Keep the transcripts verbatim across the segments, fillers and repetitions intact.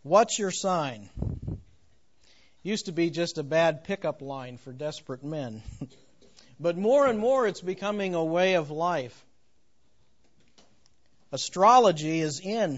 What's your sign? Used to be just a bad pickup line for desperate men. But more and more it's becoming a way of life. Astrology is in.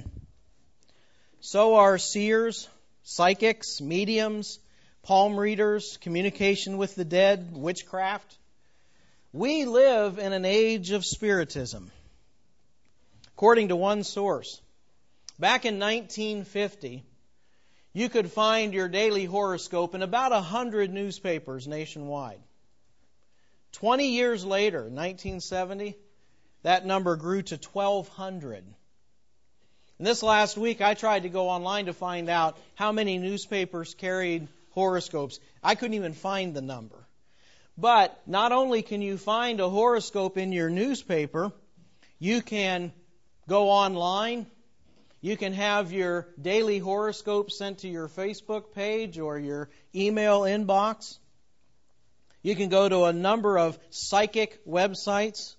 So are seers, psychics, mediums, palm readers, communication with the dead, witchcraft. We live in an age of spiritism. According to one source, back in nineteen fifty, you could find your daily horoscope in about a hundred newspapers nationwide. Twenty years later, nineteen seventy, that number grew to twelve hundred. And this last week, I tried to go online to find out how many newspapers carried horoscopes. I couldn't even find the number. But not only can you find a horoscope in your newspaper, you can go online. You can have your daily horoscope sent to your Facebook page or your email inbox. You can go to a number of psychic websites.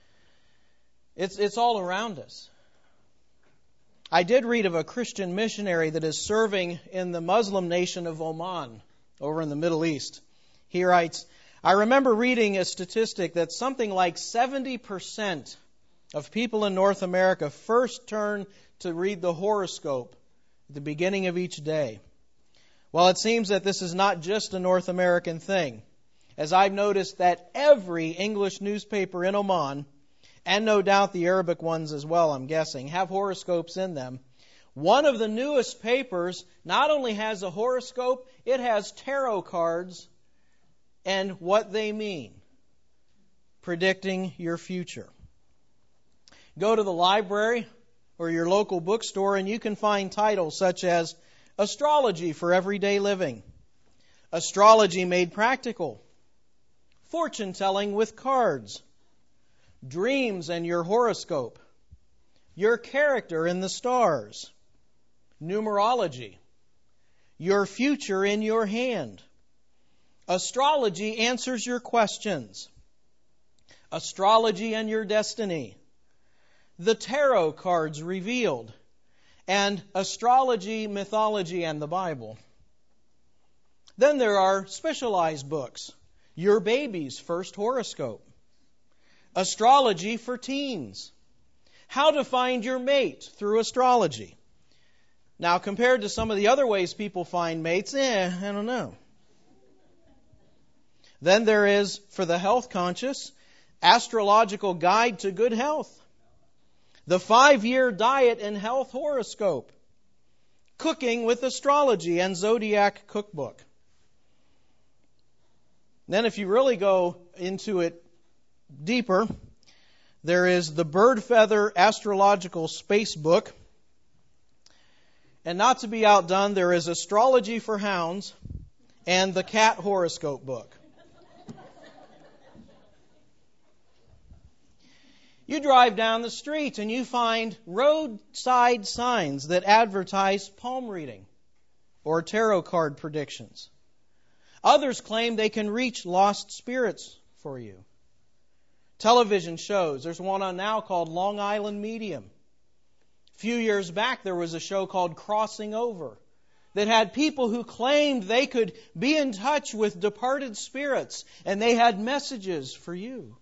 It's, it's all around us. I did read of a Christian missionary that is serving in the Muslim nation of Oman over in the Middle East. He writes, I remember reading a statistic that something like seventy percent of people in North America first turn to read the horoscope at the beginning of each day. Well, it seems that this is not just a North American thing, as I've noticed that every English newspaper in Oman, and no doubt the Arabic ones as well, I'm guessing, have horoscopes in them. One of the newest papers not only has a horoscope, it has tarot cards and what they mean, predicting your future. Go to the library or your local bookstore and you can find titles such as Astrology for Everyday Living, Astrology Made Practical, Fortune Telling with Cards, Dreams and Your Horoscope, Your Character in the Stars, Numerology, Your Future in Your Hand, Astrology Answers Your Questions, Astrology and Your Destiny, The Tarot Cards Revealed, and Astrology, Mythology, and the Bible. Then there are specialized books, Your Baby's First Horoscope, Astrology for Teens, How to Find Your Mate Through Astrology. Now, compared to some of the other ways people find mates, eh, I don't know. Then there is, for the health conscious, Astrological Guide to Good Health, The Five-Year Diet and Health Horoscope, Cooking with Astrology and Zodiac Cookbook. Then if you really go into it deeper, there is the Bird Feather Astrological Space Book. And not to be outdone, there is Astrology for Hounds and the Cat Horoscope Book. You drive down the street and you find roadside signs that advertise palm reading or tarot card predictions. Others claim they can reach lost spirits for you. Television shows. There's one on now called Long Island Medium. A few years back there was a show called Crossing Over that had people who claimed they could be in touch with departed spirits and they had messages for you.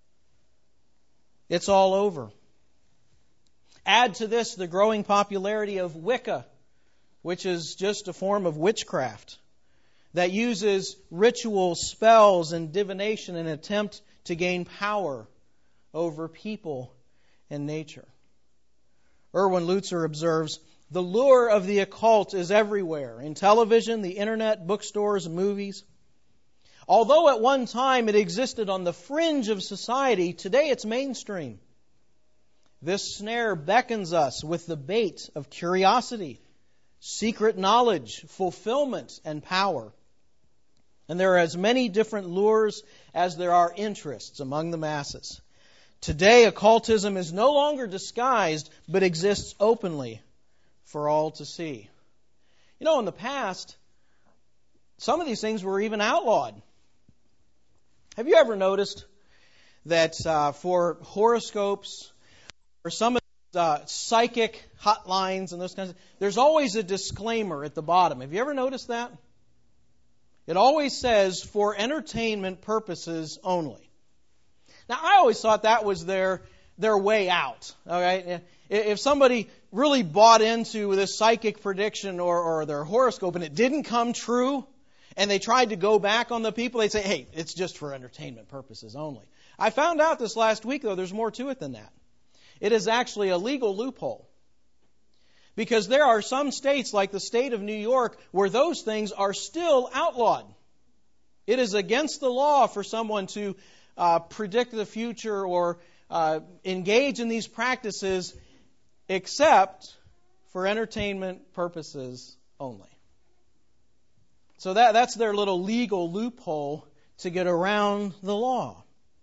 It's all over. Add to this the growing popularity of Wicca, which is just a form of witchcraft that uses ritual spells and divination in an attempt to gain power over people and nature. Erwin Lutzer observes, the lure of the occult is everywhere, in television, the internet, bookstores, movies. Although at one time it existed on the fringe of society, today it's mainstream. This snare beckons us with the bait of curiosity, secret knowledge, fulfillment, and power. And there are as many different lures as there are interests among the masses. Today, occultism is no longer disguised, but exists openly for all to see. You know, in the past, some of these things were even outlawed. Have you ever noticed that uh, for horoscopes or some of uh, psychic hotlines and those kinds of, there's always a disclaimer at the bottom. Have you ever noticed that? It always says, for entertainment purposes only. Now, I always thought that was their their way out. All right? If somebody really bought into this psychic prediction or, or their horoscope and it didn't come true, and they tried to go back on the people, they'd say, hey, it's just for entertainment purposes only. I found out this last week, though, there's more to it than that. It is actually a legal loophole. Because there are some states, like the state of New York, where those things are still outlawed. It is against the law for someone to uh, predict the future or uh, engage in these practices except for entertainment purposes only. So that, that's their little legal loophole to get around the law.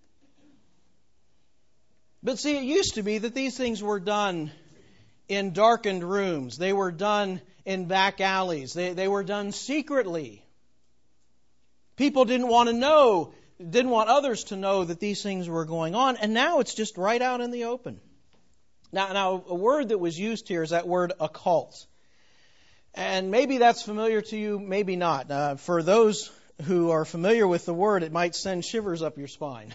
But see, it used to be that these things were done in darkened rooms. They were done in back alleys. They, they were done secretly. People didn't want to know, didn't want others to know that these things were going on. And now it's just right out in the open. Now, now a word that was used here is that word occult. And maybe that's familiar to you, maybe not. Uh, for those who are familiar with the word, it might send shivers up your spine.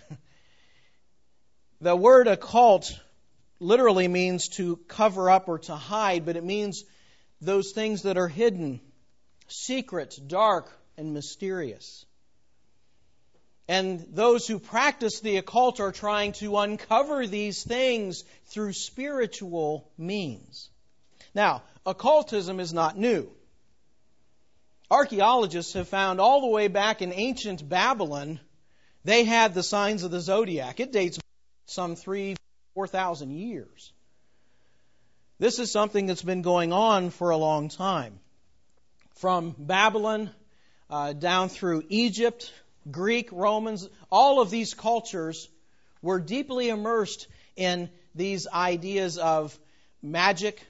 The word occult literally means to cover up or to hide, but it means those things that are hidden, secret, dark, and mysterious. And those who practice the occult are trying to uncover these things through spiritual means. Now, occultism is not new. Archaeologists have found all the way back in ancient Babylon, they had the signs of the zodiac. It dates some three, four thousand years. This is something that's been going on for a long time. From Babylon uh, down through Egypt, Greek, Romans, all of these cultures were deeply immersed in these ideas of magic,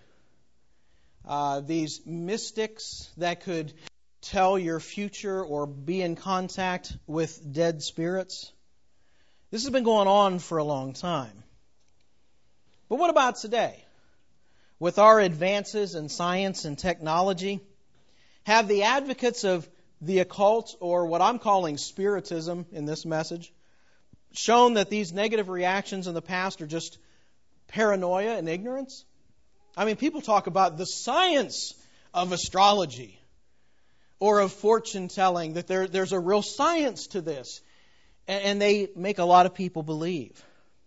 uh, these mystics that could tell your future or be in contact with dead spirits. This has been going on for a long time. But what about today? With our advances in science and technology, have the advocates of the occult, or what I'm calling spiritism in this message, shown that these negative reactions in the past are just paranoia and ignorance? I mean, people talk about the science of astrology or of fortune telling, that there, there's a real science to this. And they make a lot of people believe.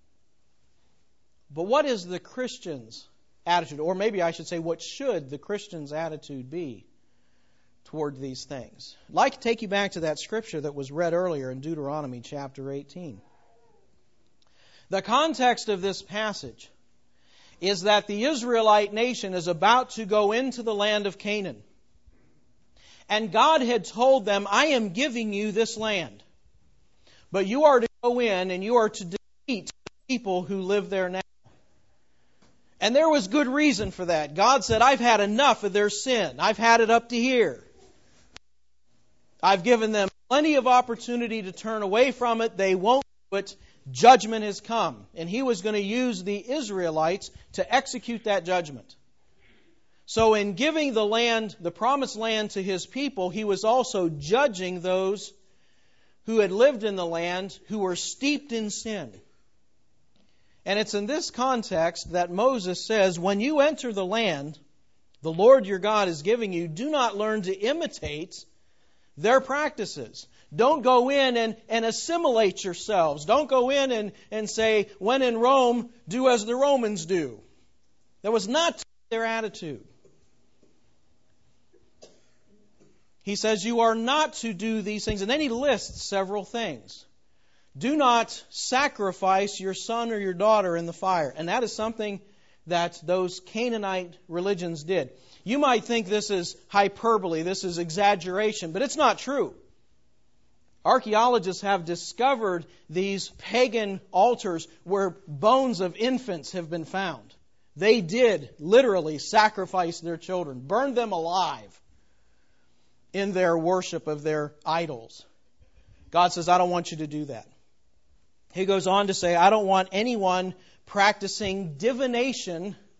But what is the Christian's attitude? Or maybe I should say, what should the Christian's attitude be toward these things? I'd like to take you back to that scripture that was read earlier in Deuteronomy chapter eighteen. The context of this passage is that the Israelite nation is about to go into the land of Canaan. And God had told them, I am giving you this land. But you are to go in and you are to defeat the people who live there now. And there was good reason for that. God said, I've had enough of their sin. I've had it up to here. I've given them plenty of opportunity to turn away from it. They won't do it. Judgment has come. And He was going to use the Israelites to execute that judgment. So in giving the land, the promised land to His people, He was also judging those who had lived in the land, who were steeped in sin. And it's in this context that Moses says, when you enter the land the Lord your God is giving you, do not learn to imitate their practices. Don't go in and, and assimilate yourselves. Don't go in and, and say, when in Rome, do as the Romans do. That was not their attitude. He says you are not to do these things. And then he lists several things. Do not sacrifice your son or your daughter in the fire. And that is something that those Canaanite religions did. You might think this is hyperbole, this is exaggeration, but it's not true. Archaeologists have discovered these pagan altars where bones of infants have been found. They did literally sacrifice their children, burn them alive in their worship of their idols. God says, I don't want you to do that. He goes on to say, I don't want anyone practicing divination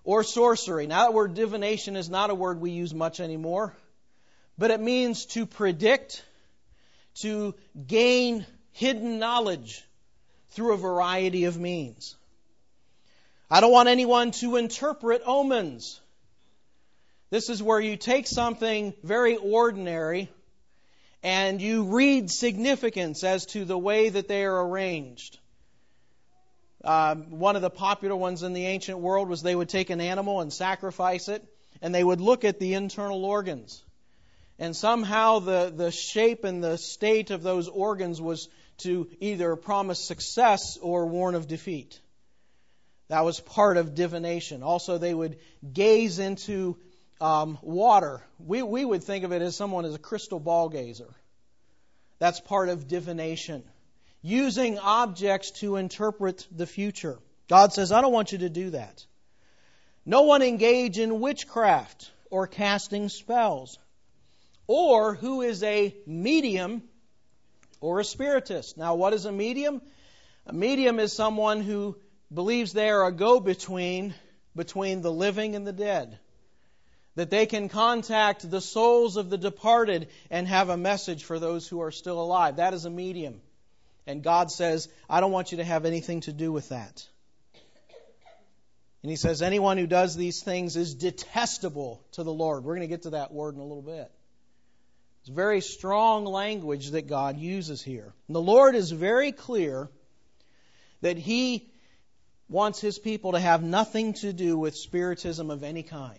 or sorcery. Now, that word divination is not a word we use much anymore, but it means to predict, to gain hidden knowledge through a variety of means. I don't want anyone to interpret omens. This is where you take something very ordinary and you read significance as to the way that they are arranged. Um, one of the popular ones in the ancient world was they would take an animal and sacrifice it, and they would look at the internal organs. And somehow the, the shape and the state of those organs was to either promise success or warn of defeat. That was part of divination. Also, they would gaze into um, water. We, we would think of it as someone as a crystal ball gazer. That's part of divination. Using objects to interpret the future. God says, I don't want you to do that. No one engage in witchcraft or casting spells, or who is a medium or a spiritist. Now, what is a medium? A medium is someone who believes they are a go-between between the living and the dead. That they can contact the souls of the departed and have a message for those who are still alive. That is a medium. And God says, I don't want you to have anything to do with that. And He says, anyone who does these things is detestable to the Lord. We're going to get to that word in a little bit. It's very strong language that God uses here. And the Lord is very clear that He wants His people to have nothing to do with spiritism of any kind.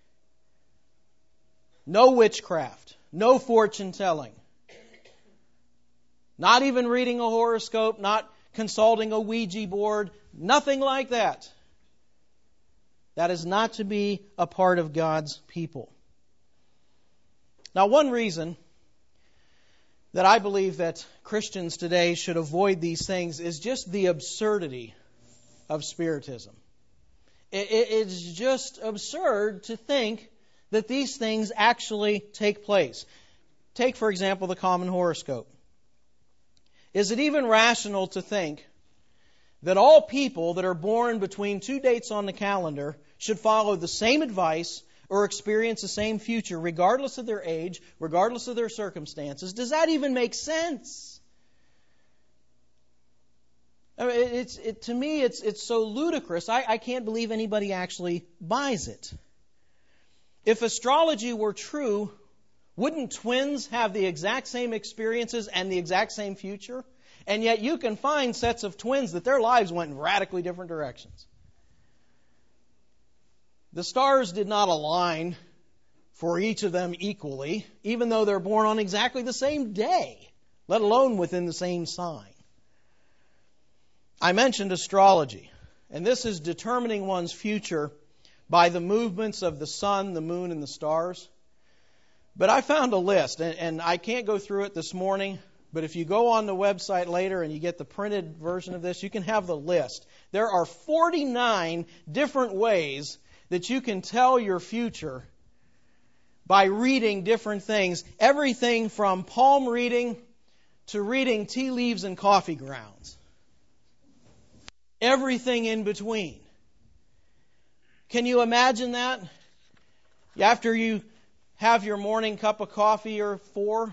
No witchcraft, no fortune telling. Not even reading a horoscope, not consulting a Ouija board, nothing like that. That is not to be a part of God's people. Now, one reason that I believe that Christians today should avoid these things is just the absurdity of spiritism. It, it, it's just absurd to think that these things actually take place. Take, for example, the common horoscope. Is it even rational to think that all people that are born between two dates on the calendar should follow the same advice or experience the same future, regardless of their age, regardless of their circumstances? Does that even make sense? I mean, it's, it, to me, it's, it's so ludicrous. I, I can't believe anybody actually buys it. If astrology were true, wouldn't twins have the exact same experiences and the exact same future? And yet you can find sets of twins that their lives went in radically different directions. The stars did not align for each of them equally, even though they're born on exactly the same day, let alone within the same sign. I mentioned astrology, and this is determining one's future by the movements of the sun, the moon, and the stars. But I found a list, and, and I can't go through it this morning, but if you go on the website later and you get the printed version of this, you can have the list. There are forty-nine different ways that you can tell your future by reading different things. Everything from palm reading to reading tea leaves and coffee grounds. Everything in between. Can you imagine that? After you have your morning cup of coffee or four,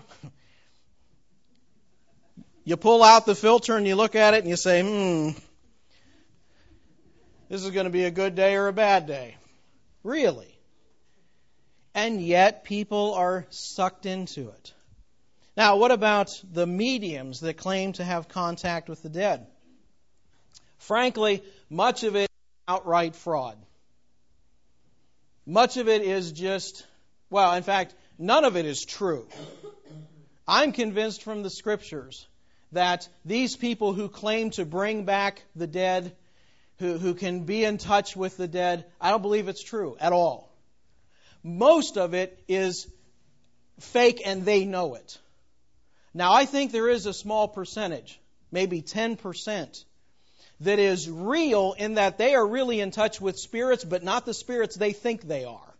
you pull out the filter and you look at it and you say, hmm, this is going to be a good day or a bad day. Really? And yet people are sucked into it. Now, what about the mediums that claim to have contact with the dead? Frankly, much of it is outright fraud. Much of it is just, well, in fact, none of it is true. I'm convinced from the Scriptures that these people who claim to bring back the dead, who, who can be in touch with the dead, I don't believe it's true at all. Most of it is fake and they know it. Now, I think there is a small percentage, maybe ten percent, that is real in that they are really in touch with spirits, but not the spirits they think they are.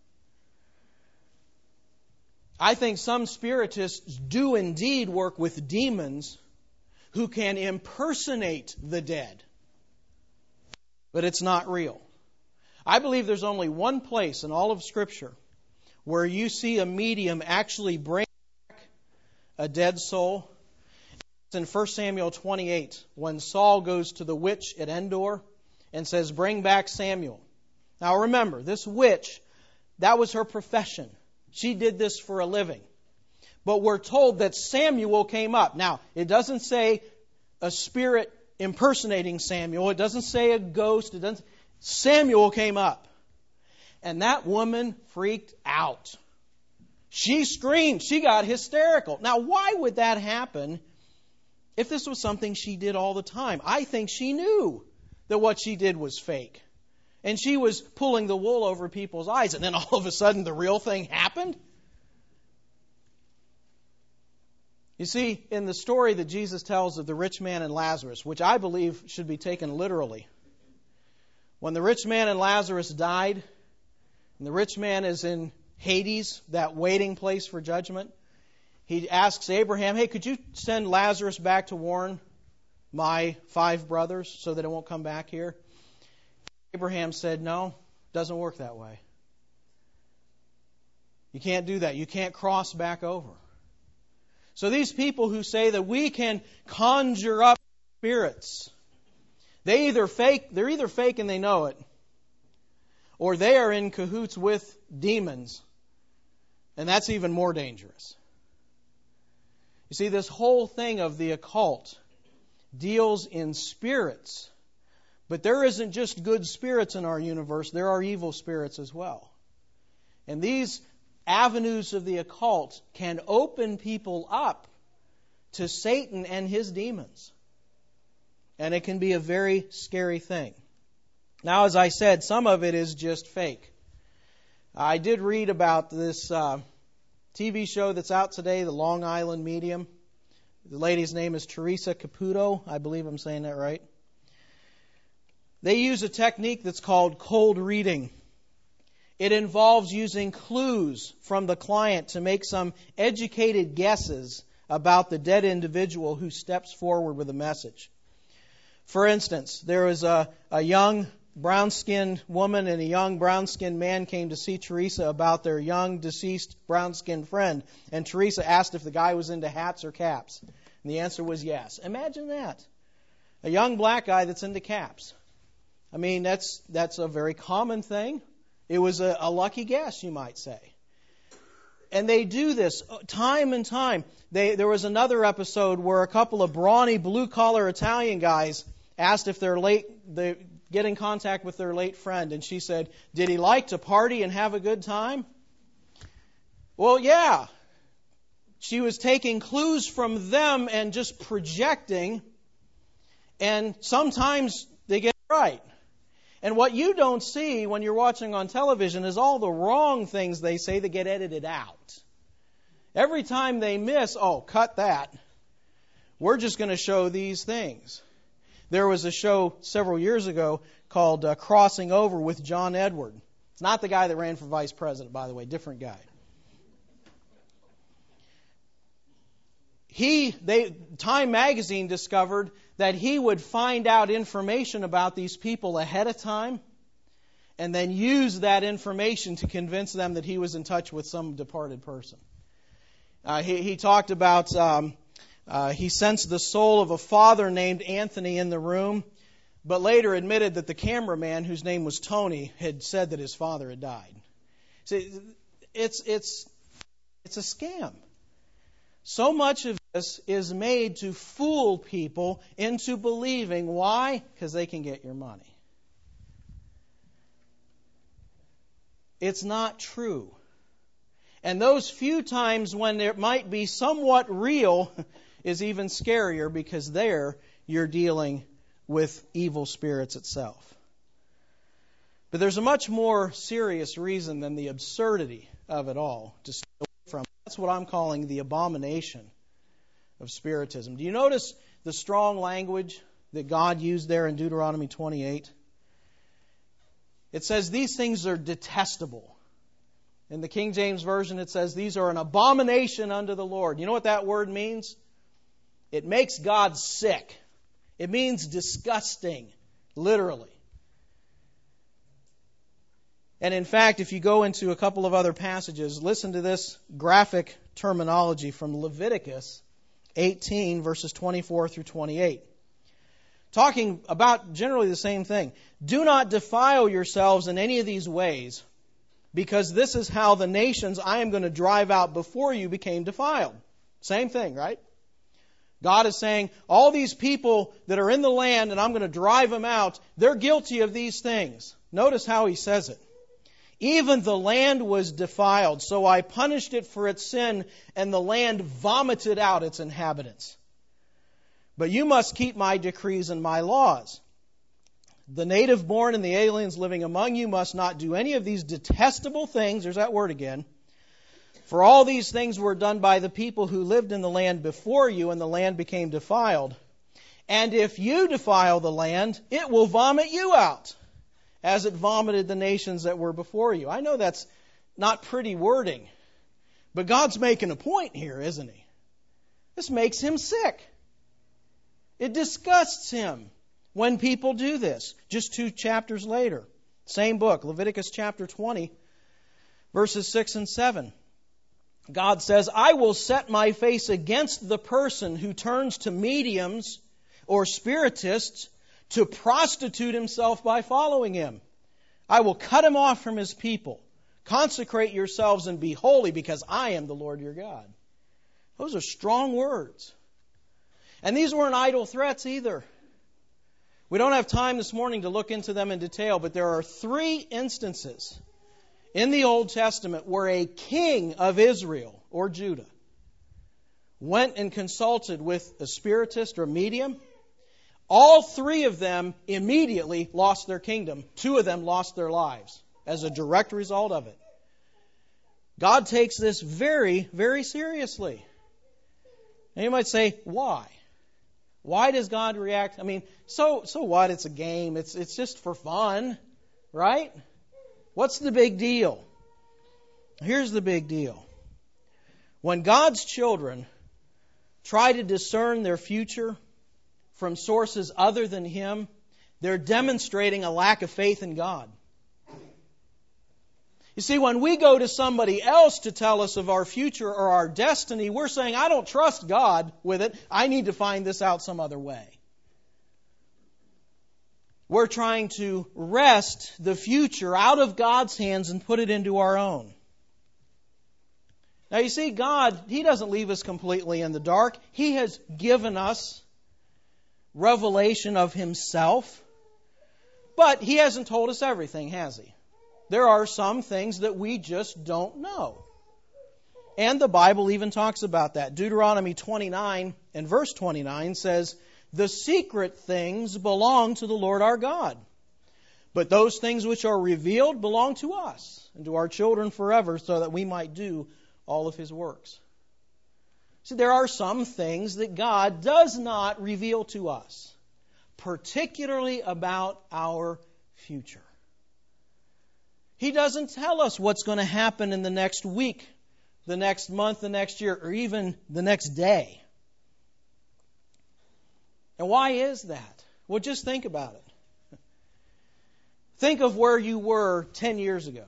I think some spiritists do indeed work with demons who can impersonate the dead, but it's not real. I believe there's only one place in all of Scripture where you see a medium actually bring back a dead soul. It's in First Samuel twenty-eight, when Saul goes to the witch at Endor and says, "Bring back Samuel." Now remember, this witch, that was her profession. She did this for a living. But we're told that Samuel came up. Now, it doesn't say a spirit impersonating Samuel. It doesn't say a ghost. It doesn't. Samuel came up. And that woman freaked out. She screamed. She got hysterical. Now, why would that happen if this was something she did all the time? I think she knew that what she did was fake. And she was pulling the wool over people's eyes. And then all of a sudden the real thing happened. You see, in the story that Jesus tells of the rich man and Lazarus, which I believe should be taken literally, when the rich man and Lazarus died, and the rich man is in Hades, that waiting place for judgment, he asks Abraham, "Hey, could you send Lazarus back to warn my five brothers so that it won't come back here?" Abraham said, "No, it doesn't work that way. You can't do that. You can't cross back over." So these people who say that we can conjure up spirits, they either fake, they're either fake and they know it, or they are in cahoots with demons. And that's even more dangerous. You see, this whole thing of the occult deals in spirits. But there isn't just good spirits in our universe. There are evil spirits as well. And these avenues of the occult can open people up to Satan and his demons. And it can be a very scary thing. Now, as I said, some of it is just fake. I did read about this uh, T V show that's out today, The Long Island Medium. The lady's name is Teresa Caputo. I believe I'm saying that right. They use a technique that's called cold reading. It involves using clues from the client to make some educated guesses about the dead individual who steps forward with a message. For instance, there was a, a young brown-skinned woman and a young brown-skinned man came to see Teresa about their young deceased brown-skinned friend. And Teresa asked if the guy was into hats or caps. And the answer was yes. Imagine that. A young black guy that's into caps. I mean, that's that's a very common thing. It was a, a lucky guess, you might say. And they do this time and time. They, there was another episode where a couple of brawny, blue-collar Italian guys asked if they're late, they get in contact with their late friend. And she said, "Did he like to party and have a good time?" Well, yeah. She was taking clues from them and just projecting. And sometimes they get it right. And what you don't see when you're watching on television is all the wrong things they say that get edited out. Every time they miss, oh, cut that. We're just going to show these things. There was a show several years ago called uh, Crossing Over with John Edward. It's not the guy that ran for vice president, by the way, different guy. He, they, Time magazine discovered that he would find out information about these people ahead of time and then use that information to convince them that he was in touch with some departed person. Uh, he, he talked about, um, uh, he sensed the soul of a father named Anthony in the room, but later admitted that the cameraman, whose name was Tony, had said that his father had died. See, it's, it's, it's a scam. So much of this is made to fool people into believing. Why? Because they can get your money. It's not true. And those few times when it might be somewhat real is even scarier, because there you're dealing with evil spirits itself. But there's a much more serious reason than the absurdity of it all to stay away from. That's what I'm calling the abomination of Spiritism. Do you notice the strong language that God used there in Deuteronomy twenty-eight? It says these things are detestable. In the King James Version it says these are an abomination unto the Lord. You know what that word means? It makes God sick. It means disgusting, literally. And in fact, if you go into a couple of other passages, listen to this graphic terminology from Leviticus eighteen, verses twenty-four through twenty-eight. Talking about generally the same thing. Do not defile yourselves in any of these ways, because this is how the nations I am going to drive out before you became defiled. Same thing, right? God is saying, all these people that are in the land and I'm going to drive them out, they're guilty of these things. Notice how he says it. Even the land was defiled, so I punished it for its sin, and the land vomited out its inhabitants. But you must keep my decrees and my laws. The native born and the aliens living among you must not do any of these detestable things. There's that word again. For all these things were done by the people who lived in the land before you, and the land became defiled. And if you defile the land, it will vomit you out, as it vomited the nations that were before you. I know that's not pretty wording, but God's making a point here, isn't he? This makes him sick. It disgusts him when people do this. Just two chapters later, same book, Leviticus chapter twenty, verses six and seven. God says, I will set my face against the person who turns to mediums or spiritists to prostitute himself by following him. I will cut him off from his people. Consecrate yourselves and be holy, because I am the Lord your God. Those are strong words. And these weren't idle threats either. We don't have time this morning to look into them in detail, but there are three instances in the Old Testament where a king of Israel or Judah went and consulted with a spiritist or medium. All three of them immediately lost their kingdom. Two of them lost their lives as a direct result of it. God takes this very, very seriously. And you might say, why? Why does God react? I mean, so so what? It's a game. It's it's just for fun, right? What's the big deal? Here's the big deal. When God's children try to discern their future from sources other than Him, they're demonstrating a lack of faith in God. You see, when we go to somebody else to tell us of our future or our destiny, we're saying, I don't trust God with it. I need to find this out some other way. We're trying to wrest the future out of God's hands and put it into our own. Now you see, God, He doesn't leave us completely in the dark. He has given us revelation of Himself. But He hasn't told us everything, has He? There are some things that we just don't know. And the Bible even talks about that. Deuteronomy twenty-nine and verse twenty-nine says, the secret things belong to the Lord our God. But those things which are revealed belong to us and to our children forever, so that we might do all of His works. See, there are some things that God does not reveal to us, particularly about our future. He doesn't tell us what's going to happen in the next week, the next month, the next year, or even the next day. And why is that? Well, just think about it. Think of where you were ten years ago.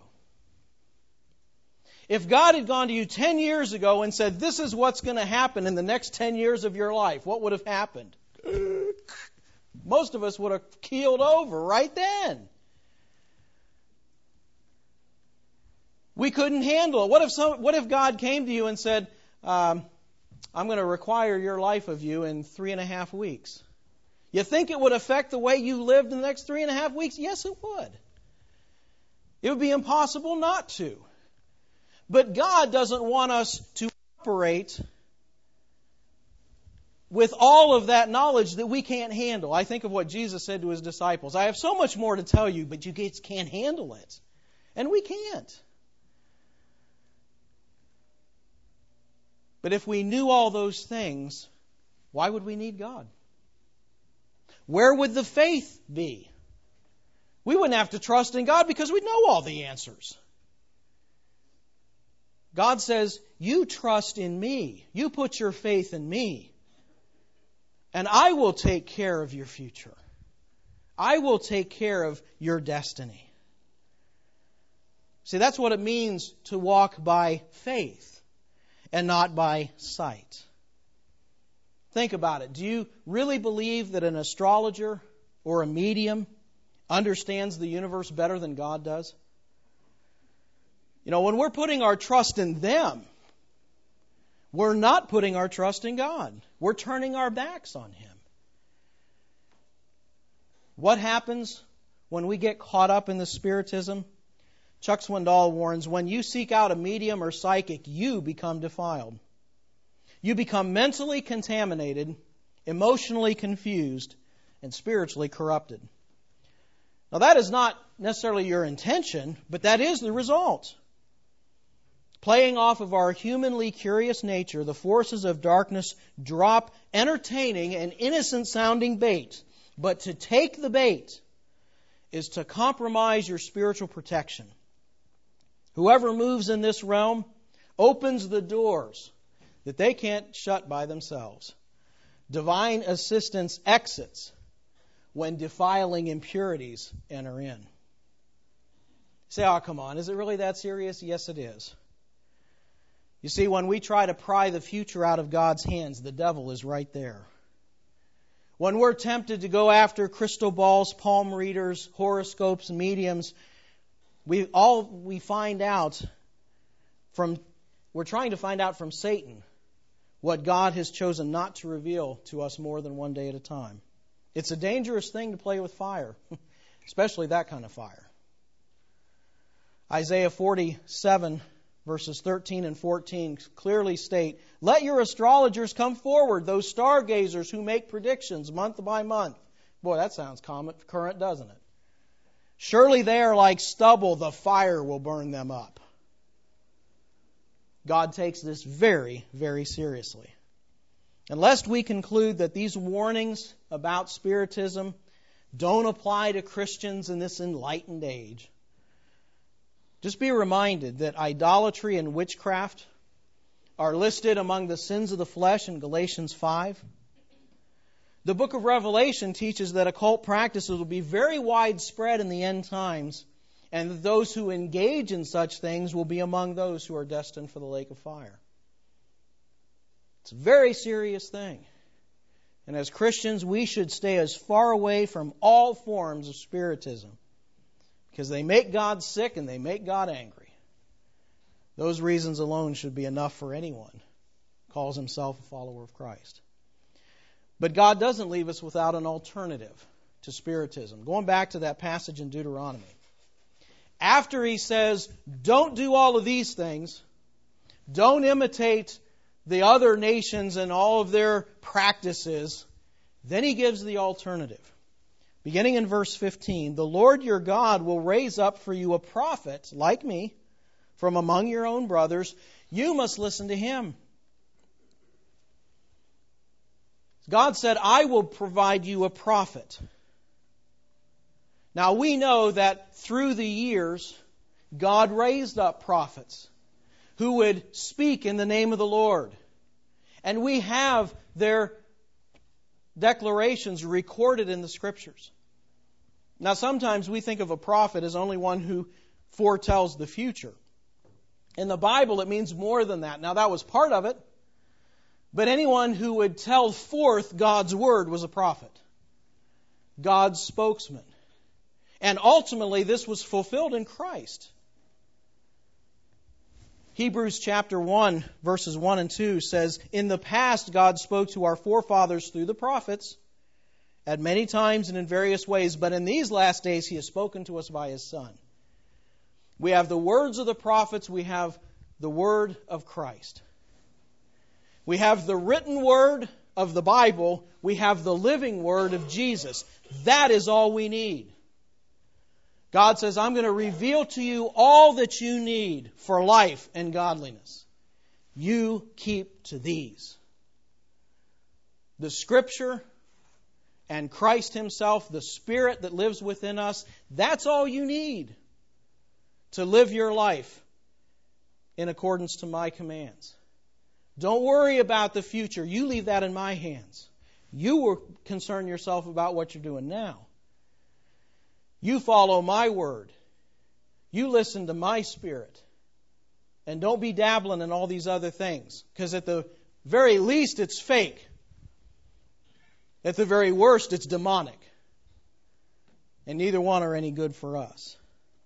If God had gone to you ten years ago and said, this is what's going to happen in the next ten years of your life, what would have happened? Most of us would have keeled over right then. We couldn't handle it. What if some, what if God came to you and said, um, I'm going to require your life of you in three and a half weeks? You think it would affect the way you lived in the next three and a half weeks? Yes, it would. It would be impossible not to. But God doesn't want us to operate with all of that knowledge that we can't handle. I think of what Jesus said to His disciples. I have so much more to tell you, but you kids can't handle it. And we can't. But if we knew all those things, why would we need God? Where would the faith be? We wouldn't have to trust in God because we know all the answers. God says, you trust in me. You put your faith in me. And I will take care of your future. I will take care of your destiny. See, that's what it means to walk by faith and not by sight. Think about it. Do you really believe that an astrologer or a medium understands the universe better than God does? You know, when we're putting our trust in them, we're not putting our trust in God. We're turning our backs on Him. What happens when we get caught up in the spiritism? Chuck Swindoll warns, when you seek out a medium or psychic, you become defiled. You become mentally contaminated, emotionally confused, and spiritually corrupted. Now that is not necessarily your intention, but that is the result. Playing off of our humanly curious nature, the forces of darkness drop entertaining and innocent-sounding bait. But to take the bait is to compromise your spiritual protection. Whoever moves in this realm opens the doors that they can't shut by themselves. Divine assistance exits when defiling impurities enter in. Say, oh, come on, is it really that serious? Yes, it is. You see, when we try to pry the future out of God's hands, the devil is right there. When we're tempted to go after crystal balls, palm readers, horoscopes, mediums, we all we find out from we're trying to find out from Satan what God has chosen not to reveal to us more than one day at a time. It's a dangerous thing to play with fire, especially that kind of fire. Isaiah forty-seven, verses thirteen and fourteen clearly state, "Let your astrologers come forward, those stargazers who make predictions month by month." Boy, that sounds current, doesn't it? "Surely they are like stubble, the fire will burn them up." God takes this very, very seriously. And lest we conclude that these warnings about spiritism don't apply to Christians in this enlightened age, just be reminded that idolatry and witchcraft are listed among the sins of the flesh in Galatians five. The book of Revelation teaches that occult practices will be very widespread in the end times, and that those who engage in such things will be among those who are destined for the lake of fire. It's a very serious thing. And as Christians, we should stay as far away from all forms of spiritism, because they make God sick and they make God angry. Those reasons alone should be enough for anyone who calls himself a follower of Christ. But God doesn't leave us without an alternative to spiritism. Going back to that passage in Deuteronomy. After He says, don't do all of these things, don't imitate the other nations and all of their practices, then He gives the alternative. Beginning in verse fifteen, "The Lord your God will raise up for you a prophet like me from among your own brothers. You must listen to him." God said, "I will provide you a prophet." Now we know that through the years, God raised up prophets who would speak in the name of the Lord. And we have their declarations recorded in the Scriptures. Now sometimes we think of a prophet as only one who foretells the future. In the Bible it means more than that. Now that was part of it. But anyone who would tell forth God's Word was a prophet. God's spokesman. And ultimately this was fulfilled in Christ. Hebrews chapter one, verses one and two says, "In the past God spoke to our forefathers through the prophets at many times and in various ways, but in these last days He has spoken to us by His Son." We have the words of the prophets, we have the Word of Christ. We have the written Word of the Bible, we have the living Word of Jesus. That is all we need. God says, "I'm going to reveal to you all that you need for life and godliness. You keep to these." The Scripture and Christ Himself, the Spirit that lives within us, that's all you need to live your life in accordance to my commands. Don't worry about the future. You leave that in my hands. You will concern yourself about what you're doing now. You follow my word. You listen to my Spirit. And don't be dabbling in all these other things. Because at the very least, it's fake. At the very worst, it's demonic. And neither one are any good for us.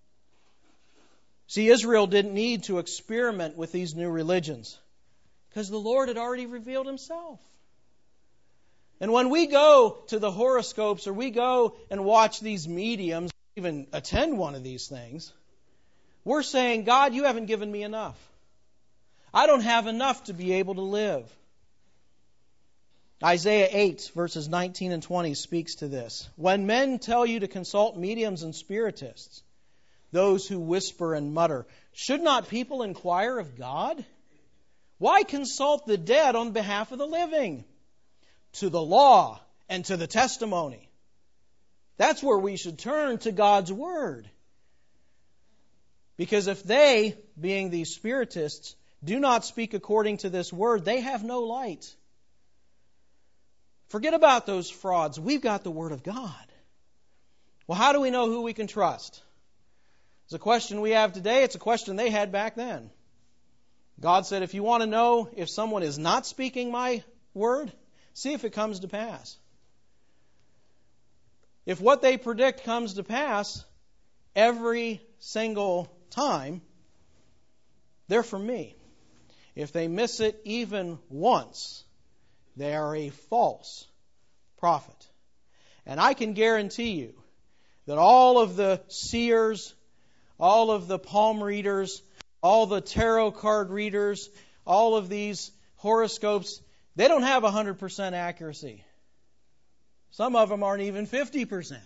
See, Israel didn't need to experiment with these new religions. Because the Lord had already revealed Himself. And when we go to the horoscopes or we go and watch these mediums, even attend one of these things, we're saying, God, you haven't given me enough. I don't have enough to be able to live. Isaiah eight, verses nineteen and twenty speaks to this. When men tell you to consult mediums and spiritists, those who whisper and mutter, should not people inquire of God? Why consult the dead on behalf of the living? To the law and to the testimony. That's where we should turn, to God's Word. Because if they, being these spiritists, do not speak according to this Word, they have no light. Forget about those frauds. We've got the Word of God. Well, how do we know who we can trust? It's a question we have today. It's a question they had back then. God said, if you want to know if someone is not speaking my Word, see if it comes to pass. If what they predict comes to pass every single time, they're from me. If they miss it even once, they are a false prophet. And I can guarantee you that all of the seers, all of the palm readers, all the tarot card readers, all of these horoscopes, they don't have one hundred percent accuracy. Some of them aren't even fifty percent.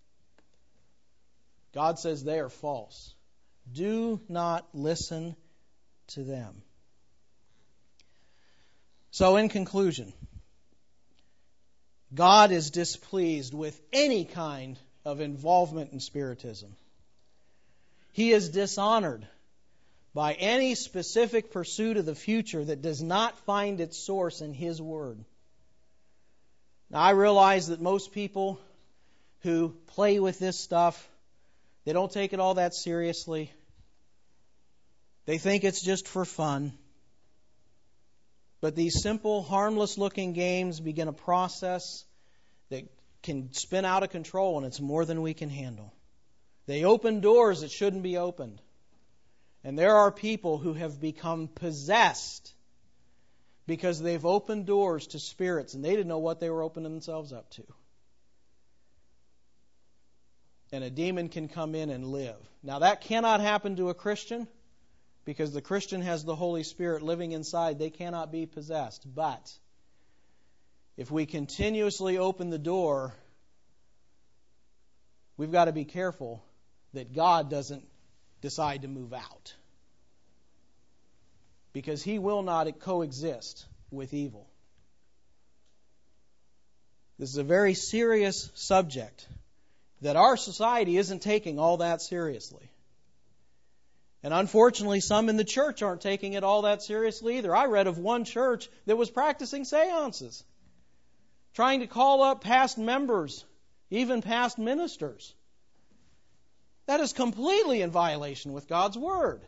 God says they are false. Do not listen to them. So in conclusion, God is displeased with any kind of involvement in Spiritism. He is dishonored by any specific pursuit of the future that does not find its source in His Word. Now, I realize that most people who play with this stuff, they don't take it all that seriously. They think it's just for fun. But these simple, harmless-looking games begin a process that can spin out of control, and it's more than we can handle. They open doors that shouldn't be opened. And there are people who have become possessed because they've opened doors to spirits and they didn't know what they were opening themselves up to. And a demon can come in and live. Now that cannot happen to a Christian because the Christian has the Holy Spirit living inside. They cannot be possessed. But if we continuously open the door, we've got to be careful that God doesn't decide to move out. Because He will not coexist with evil. This is a very serious subject that our society isn't taking all that seriously. And unfortunately, some in the church aren't taking it all that seriously either. I read of one church that was practicing seances, trying to call up past members, even past ministers. That is completely in violation with God's Word.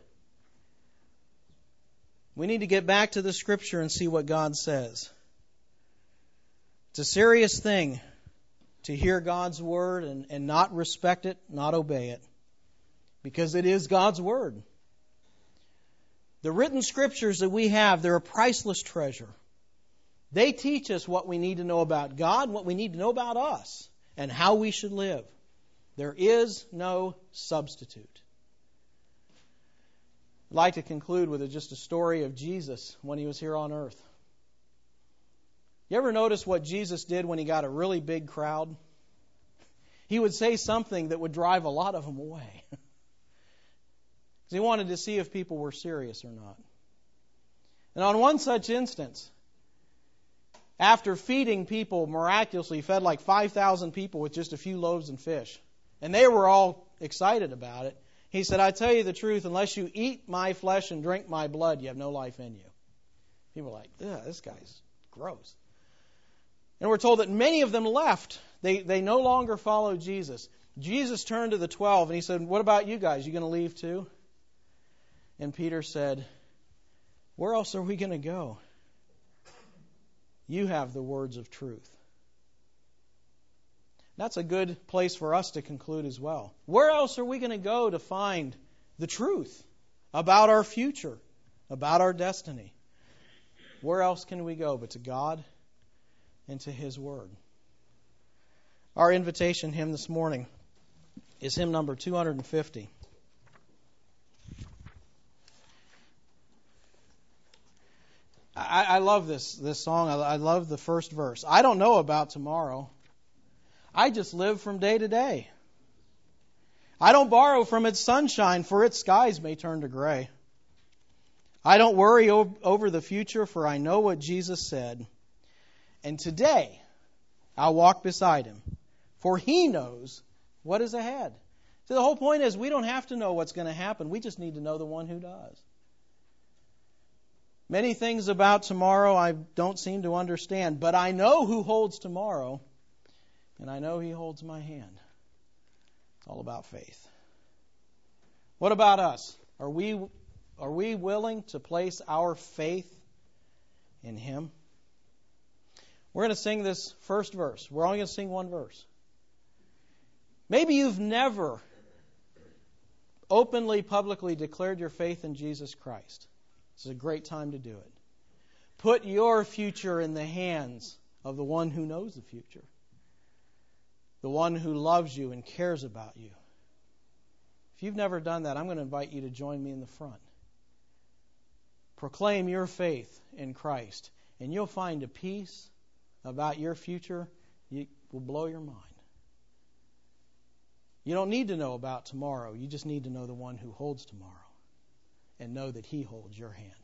We need to get back to the Scripture and see what God says. It's a serious thing to hear God's Word and, and not respect it, not obey it. Because it is God's Word. The written Scriptures that we have, they're a priceless treasure. They teach us what we need to know about God, what we need to know about us, and how we should live. There is no substitute. I'd like to conclude with just a story of Jesus when He was here on earth. You ever notice what Jesus did when He got a really big crowd? He would say something that would drive a lot of them away. Because He wanted to see if people were serious or not. And on one such instance, after feeding people miraculously, He fed like five thousand people with just a few loaves and fish. And they were all excited about it. He said, I tell you the truth, unless you eat my flesh and drink my blood, you have no life in you. People are like, ugh, this guy's gross. And we're told that many of them left. They, they no longer followed Jesus. Jesus turned to the twelve and he said, what about you guys? You going to leave too? And Peter said, where else are we going to go? You have the words of truth. That's a good place for us to conclude as well. Where else are we going to go to find the truth about our future, about our destiny? Where else can we go but to God and to His Word? Our invitation hymn this morning is hymn number two hundred fifty. I, I love this, this song. I, I love the first verse. I don't know about tomorrow. I just live from day to day. I don't borrow from its sunshine, for its skies may turn to gray. I don't worry o- over the future, for I know what Jesus said. And today, I'll walk beside Him, for He knows what is ahead. So the whole point is we don't have to know what's going to happen. We just need to know the one who does. Many things about tomorrow I don't seem to understand, but I know who holds tomorrow, and I know He holds my hand. It's all about faith. What about us? Are we are we willing to place our faith in Him? We're going to sing this first verse. We're only going to sing one verse. Maybe you've never openly, publicly declared your faith in Jesus Christ. This is a great time to do it. Put your future in the hands of the one who knows the future. The one who loves you and cares about you. If you've never done that, I'm going to invite you to join me in the front. Proclaim your faith in Christ, and you'll find a peace about your future that will blow your mind. You don't need to know about tomorrow. You just need to know the one who holds tomorrow and know that He holds your hand.